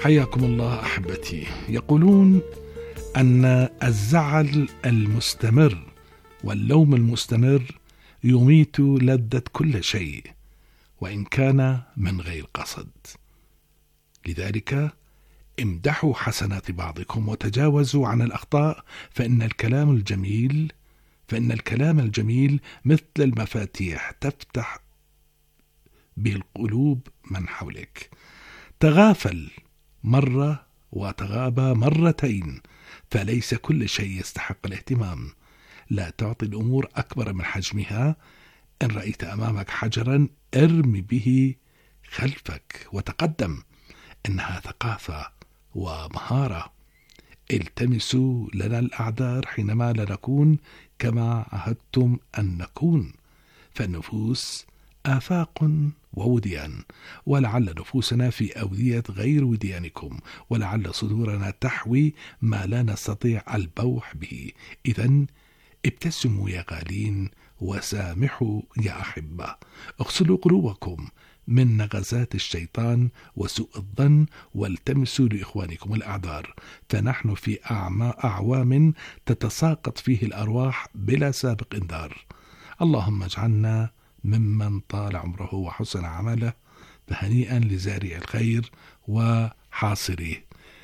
حياكم الله أحبتي. يقولون أن الزعل المستمر واللوم المستمر يميت لذة كل شيء وإن كان من غير قصد. لذلك امدحوا حسنات بعضكم وتجاوزوا عن الأخطاء، فإن الكلام الجميل فإن الكلام الجميل مثل المفاتيح تفتح به القلوب من حولك. تغافل مرة وتغابى مرتين، فليس كل شيء يستحق الاهتمام. لا تعطي الأمور أكبر من حجمها. إن رأيت أمامك حجرا ارمي به خلفك وتقدم. إنها ثقافة ومهارة. التمسوا لنا الأعذار حينما لا نكون كما عهدتم أن نكون، فالنفوس آفاق ووديان، ولعل نفوسنا في أودية غير وديانكم، ولعل صدورنا تحوي ما لا نستطيع البوح به. إذن ابتسموا يا غالين وسامحوا يا أحبة. اغسلوا قلوبكم من نغزات الشيطان وسوء الظن، والتمسوا لإخوانكم الأعذار، فنحن في أعوام تتساقط فيه الأرواح بلا سابق إنذار. اللهم اجعلنا ممن طال عمره وحسن عمله، فهنيئا لزارع الخير وحاصريه.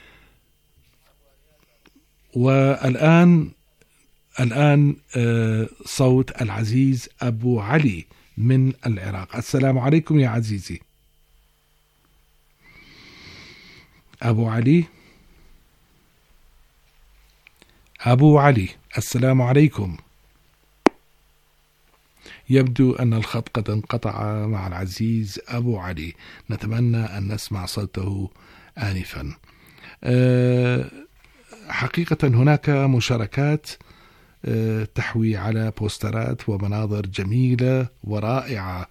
والآن الآن صوت العزيز أبو علي من العراق. السلام عليكم يا عزيزي أبو علي. أبو علي السلام عليكم. يبدو أن الخط قد انقطع مع العزيز أبو علي. نتمنى أن نسمع صوته آنفا. حقيقة هناك مشاركات تحوي على بوسترات ومناظر جميلة ورائعة،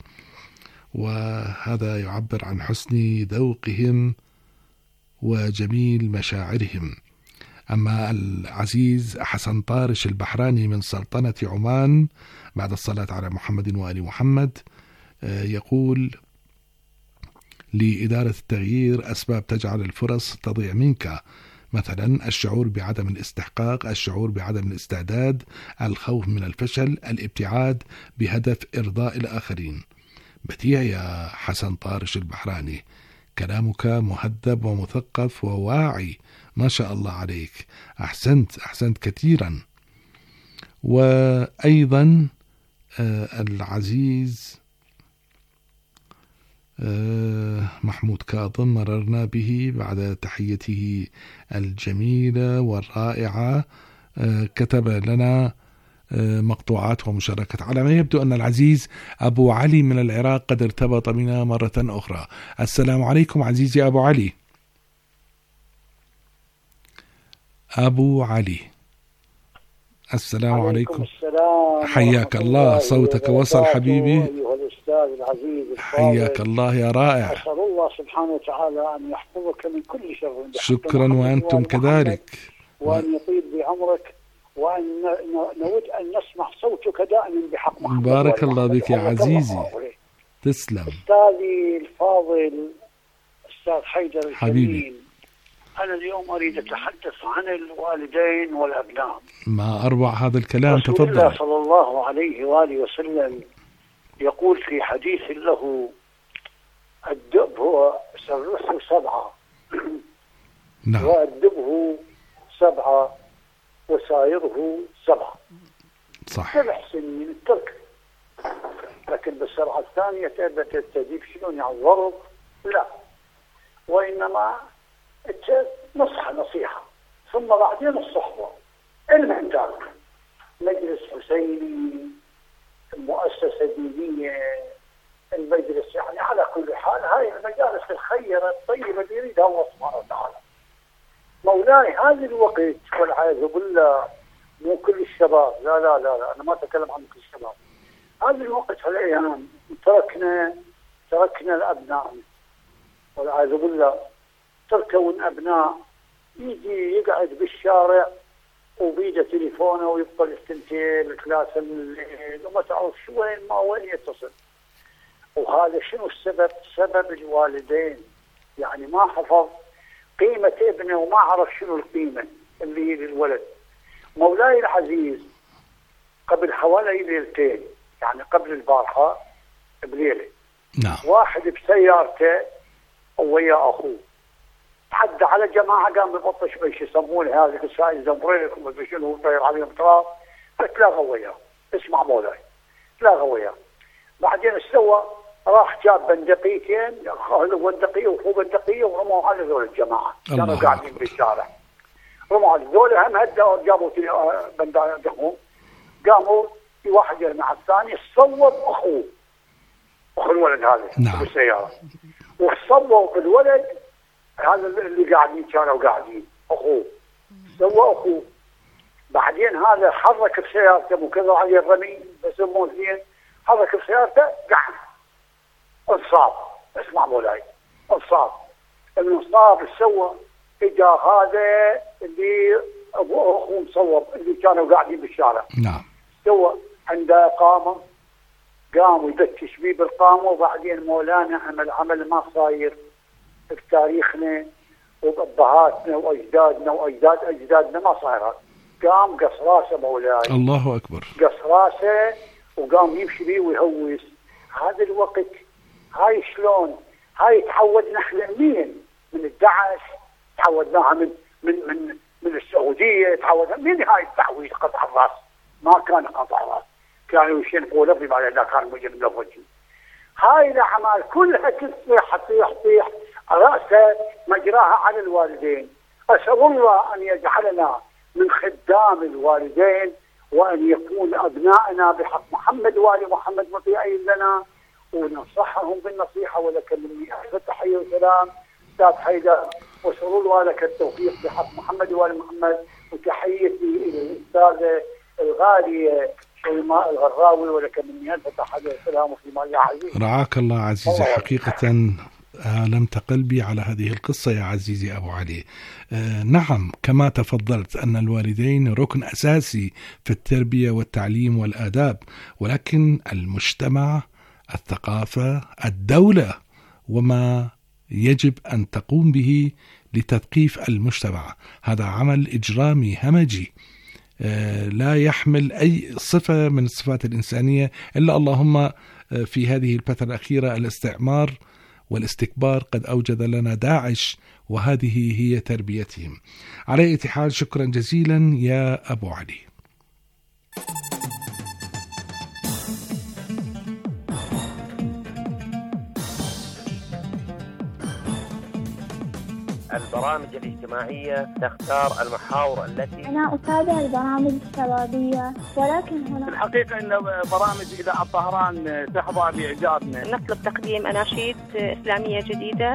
وهذا يعبر عن حسن ذوقهم وجميل مشاعرهم. أما العزيز حسن طارش البحراني من سلطنة عمان بعد الصلاة على محمد وآل محمد يقول: لإدارة التغيير أسباب تجعل الفرص تضيع منك، مثلا الشعور بعدم الاستحقاق، الشعور بعدم الاستعداد، الخوف من الفشل، الابتعاد بهدف إرضاء الآخرين. بديع يا حسن طارش البحراني، كلامك مهذب ومثقف وواعي، ما شاء الله عليك. أحسنت أحسنت كثيرا. وأيضا آه العزيز آه محمود كاظم مررنا به بعد تحيته الجميلة والرائعة، آه كتب لنا آه مقطوعات ومشاركات. على ما يبدو أن العزيز أبو علي من العراق قد ارتبط بنا مرة أخرى. السلام عليكم عزيزي أبو علي. أبو علي السلام عليكم. السلام حياك الله، صوتك وصل حبيبي. أيها الأستاذ العزيز حياك الله يا رائع. أسأل الله سبحانه وتعالى أن يحفظك من كل شر. شكرا وأنتم كذلك، وأن يطيل بعمرك، وأن نود أن نسمع صوتك دائما بحق محمد. بارك الله بك يا عزيزي، تسلم. أستاذي الفاضل أستاذ حيدر حبيبي، أنا اليوم أريد أتحدث عن الوالدين والأبناء. ما أروع هذا الكلام، رسول تفضل. الله صلى الله عليه وآله وسلم يقول في حديث له: الدب هو سرسه سبعة نعم. وأدبه سبعة وسائره سبعة. صح. سبع سنين من الترك، لكن بالسبعة الثانية تبت تجيب شنو يعني الضرب؟ لا، وإنما نصح نصيحة، ثم بعدين الصحبة، المحتاج، مجلس حسيني، مؤسسة دينية، المجلس، يعني على كل حال هاي المجالس الخيرة الطيبة اللي يريدها الله سبحانه وتعالى. مولاي هذا الوقت والعياذ بالله، مو كل الشباب، لا لا لا لا، أنا ما أتكلم عن كل الشباب. هذا الوقت هالأيام تركنا تركنا الأبناء والعياذ بالله. تركون أبناء يجي يقعد بالشارع وبيده تليفونه ويبقى الثنتين الثلاثة من الليل وما تعرف شو وين ما وين يتصل. وهذا شنو السبب؟ سبب الوالدين، يعني ما حفظ قيمة ابنه وما عرف شنو القيمة اللي هي للولد. مولاي العزيز قبل حوالي ليلتين، يعني قبل البارحة بليلة، نعم، واحد بسيارته ويا أخوه حد على جماعة قام ببطش بيش يسمونه هذه السائل زمبريك وما شنو طير عليهم تراب، فتلاقوا وياه. اسمع مولاي، تلاقوا وياه. بعدين ايش سوى؟ راح جاب بندقيتين، هو بندقية وهو بندقية، ورموا على ذول الجماعة كانوا قاعدين بالشارع. رموا على ذول، هم هدا جابوا بندقهم، قاموا في واحد يرمي على الثاني، صوب اخوه اخو الولد هذا نعم. بالسيارة، وصوبوا بالولد هذا اللي قاعدين كانوا قاعدين اخوه، سوى اخوه. بعدين هذا حرك بسيارته وكذا عليه الرمي بسموه زين، حرك بسيارته قعد انصاب. اسمع مولاي، انصاب. الانصاب سوى اجا هذا اللي ابو اخوه مصوب اللي كانوا قاعدين بالشارع، نعم، سوى عنده قامه، قام يدكش بيه بالقامه. وبعدين مولانا عمل عمل ما صاير في تاريخنا وابهاتنا واجدادنا واجداد اجدادنا، ما صاير. قام قص راسه مولاي، الله اكبر، قص راسه وقام يمشي بيه ويهوس. هذا الوقت هاي شلون؟ هاي تعودنا احنا منين؟ من الدعش، تعودناها من من من من السعوديه، تعودنا من هاي التعويض قطع الراس. ما كان قطع راس، كانوا يشنقوا لفظي بعد لا كان مجرد لفظي. هاي الاعمال كلها تصيح تطيح تطيح راسها مجراها على الوالدين. اسال الله ان يجعلنا من خدام الوالدين، وان يكون ابنائنا بحق محمد وال محمد مطيعين لنا، وننصحهم بالنصيحه. ولك مني احسن تحيه وسلام استاذ حيدر، واسال الله لك التوفيق بحق محمد وال محمد. وتحيتي الى الاستاذه الغاليه شيماء الغراوي، ولك مني الف تحيه وسلام وفي مال يا عزيزي. رعاك الله عزيزي. حقيقة لمت قلبي على هذه القصة يا عزيزي أبو علي. آه نعم، كما تفضلت أن الوالدين ركن أساسي في التربية والتعليم والآداب، ولكن المجتمع، الثقافة، الدولة، وما يجب أن تقوم به لتثقيف المجتمع، هذا عمل إجرامي همجي آه لا يحمل أي صفة من الصفات الإنسانية، إلا اللهم في هذه الفترة الأخيرة الاستعمار والاستكبار قد أوجد لنا داعش، وهذه هي تربيتهم. على أي حال، شكرا جزيلا يا أبو علي. البرامج الاجتماعية تختار المحاور التي أنا أتابع البرامج الشبابية، ولكن هنا في الحقيقة أن برامج إذاعة طهران تحظى بإعجابنا. نطلب تقديم أناشيد إسلامية جديدة.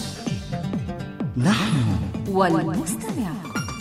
نحن والمستمع.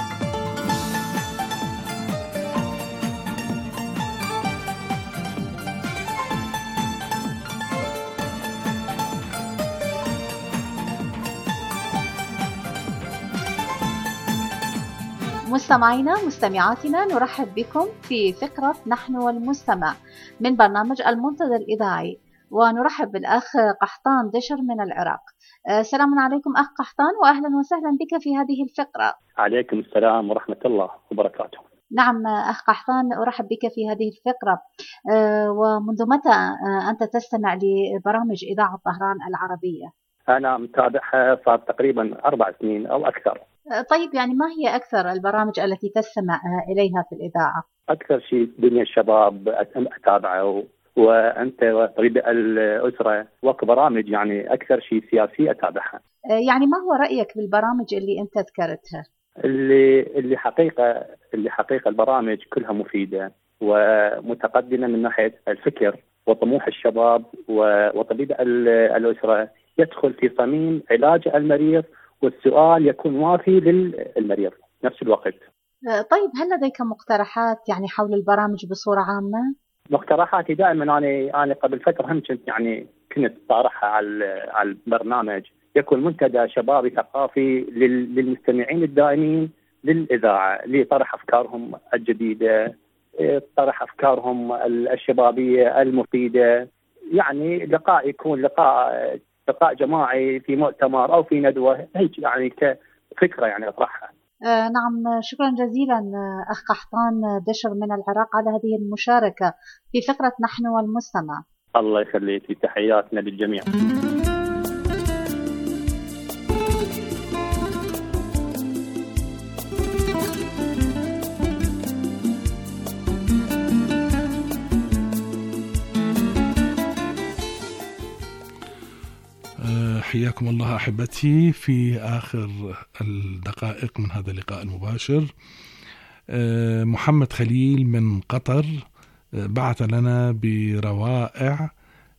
مستمعينا مستمعاتنا، نرحب بكم في فقرة نحن والمستمع من برنامج المنتدى الإذاعي، ونرحب بالأخ قحطان دشر من العراق. السلام عليكم أخ قحطان، وأهلا وسهلا بك في هذه الفقرة. عليكم السلام ورحمة الله وبركاته. نعم أخ قحطان، أرحب بك في هذه الفقرة. ومنذ متى أنت تستمع لبرامج إذاعة طهران العربية؟ أنا متابعها صار تقريبا أربع سنين أو أكثر. طيب، يعني ما هي أكثر البرامج التي تستمع إليها في الإذاعة؟ أكثر شيء دنيا الشباب أتابعه، وأنت وطبيب الأسرة، وكبرامج يعني أكثر شيء سياسي أتابعها. يعني ما هو رأيك بالبرامج اللي أنت ذكرتها؟ اللي اللي حقيقة اللي حقيقة البرامج كلها مفيدة ومتقدمة من ناحية الفكر وطموح الشباب، وطبيب الأسرة يدخل في صميم علاج المريض، والسؤال يكون وافي للمريض نفس الوقت. طيب، هل لديك مقترحات يعني حول البرامج بصورة عامة؟ مقترحاتي دائما، أنا أنا قبل فترة هم كنت يعني كنت طارحها على على البرنامج، يكون منتدى شبابي ثقافي للمستمعين الدائمين للإذاعة، لطرح أفكارهم الجديدة، طرح أفكارهم الشبابية المفيدة. يعني لقاء يكون لقاء لقاء جماعي في مؤتمر أو في ندوة، هيك يعني فكرة يعني أطرحها. آه نعم، شكرا جزيلا آه أخ قحطان دشر من العراق على هذه المشاركة في فقرة نحن والمستمع. الله يخليك، تحياتنا للجميع. حياكم الله أحبتي في آخر الدقائق من هذا اللقاء المباشر. محمد خليل من قطر بعث لنا بروائع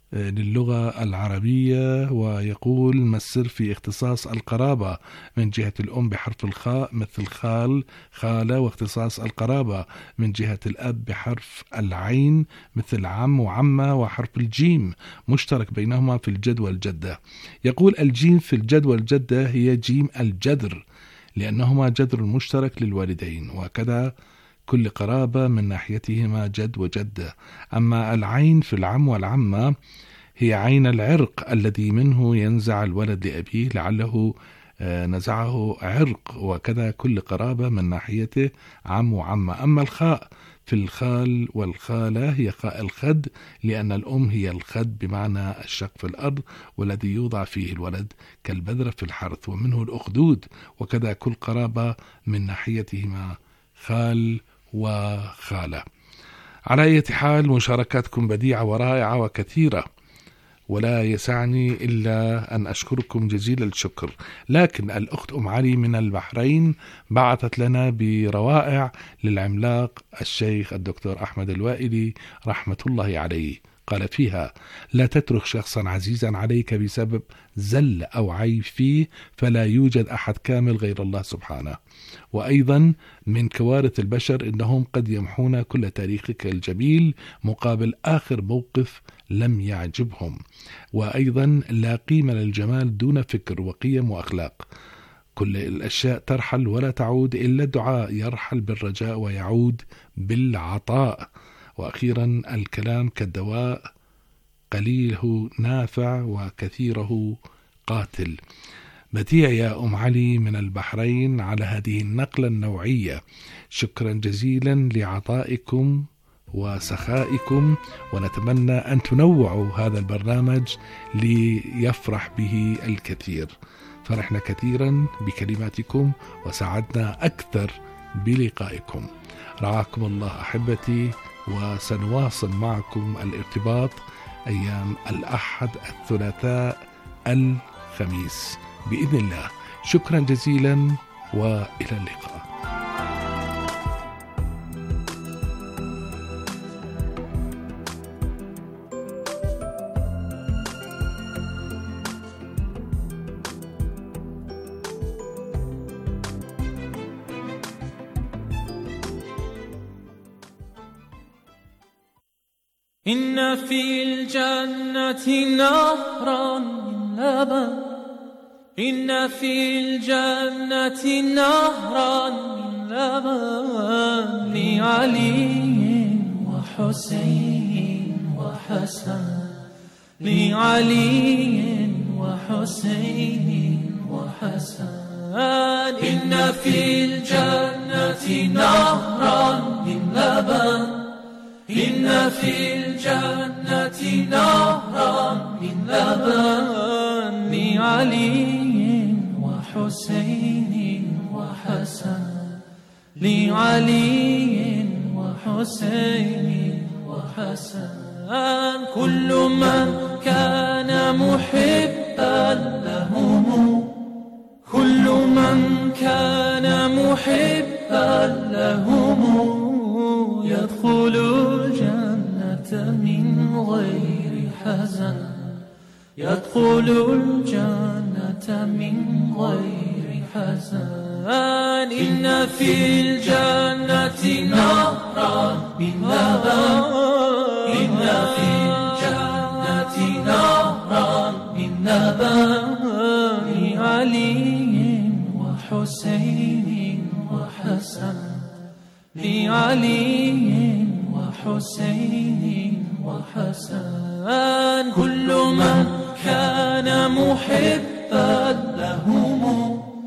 للغة العربية ويقول: ما السر في اختصاص القرابة من جهة الأم بحرف الخاء مثل خال خالة، واختصاص القرابة من جهة الأب بحرف العين مثل عم وعمة، وحرف الجيم مشترك بينهما في الجد والجدة. يقول: الجيم في الجد والجدة هي جيم الجذر لأنهما جذر مشترك للوالدين، وكذا كل قرابة من ناحيتهما جد وجدة. أما العين في العم والعمة هي عين العرق الذي منه ينزع الولد لأبيه لعله نزعه عرق، وكذا كل قرابة من ناحيته عم وعمة. أما الخاء في الخال والخالة هي خاء الخد لأن الأم هي الخد بمعنى الشق في الأرض والذي يوضع فيه الولد كالبذرة في الحرث، ومنه الأخدود، وكذا كل قرابة من ناحيتهما خال وخالة. على أي حال مشاركاتكم بديعة ورائعة وكثيرة، ولا يسعني إلا أن أشكركم جزيل الشكر. لكن الأخت أم علي من البحرين بعثت لنا بروائع للعملاق الشيخ الدكتور أحمد الوائلي رحمة الله عليه. قال فيها: لا تترك شخصا عزيزا عليك بسبب زل أو عيب فيه، فلا يوجد أحد كامل غير الله سبحانه. وأيضا من كوارث البشر إنهم قد يمحون كل تاريخك الجميل مقابل آخر موقف لم يعجبهم. وأيضا لا قيمة للجمال دون فكر وقيم وأخلاق. كل الأشياء ترحل ولا تعود إلا الدعاء يرحل بالرجاء ويعود بالعطاء. وأخيرا الكلام كالدواء، قليله نافع وكثيره قاتل. بديع يا أم علي من البحرين على هذه النقلة النوعية، شكرا جزيلا لعطائكم وسخائكم، ونتمنى أن تنوعوا هذا البرنامج ليفرح به الكثير. فرحنا كثيرا بكلماتكم وسعدنا أكثر بلقائكم. رعاكم الله أحبتي، وسنواصل معكم الارتباط أيام الأحد، الثلاثاء، الخميس بإذن الله. شكرا جزيلا وإلى اللقاء. إن في الجنة نهرا من لبن، إن في الجنة نهرا من لبن، لعلي وحسين وحسن، لعلي وحسين وحسن. إن في الجنة نهرا من لبن، إن في الجنة نهرا من لبن، لعلي وحسين وحسن، لعلي وحسين وحسن. كل من كان محبا لهم، كل من كان محبا لهم يدخل الجنة من غير حزن، يدخل الجنة من غير حزن. إن في الجنة نهرا من لبن، إن في الجنة نهرا من لبن، لعلي وحسين وحسن، لعلي وحسين وحسن. كل من كان محب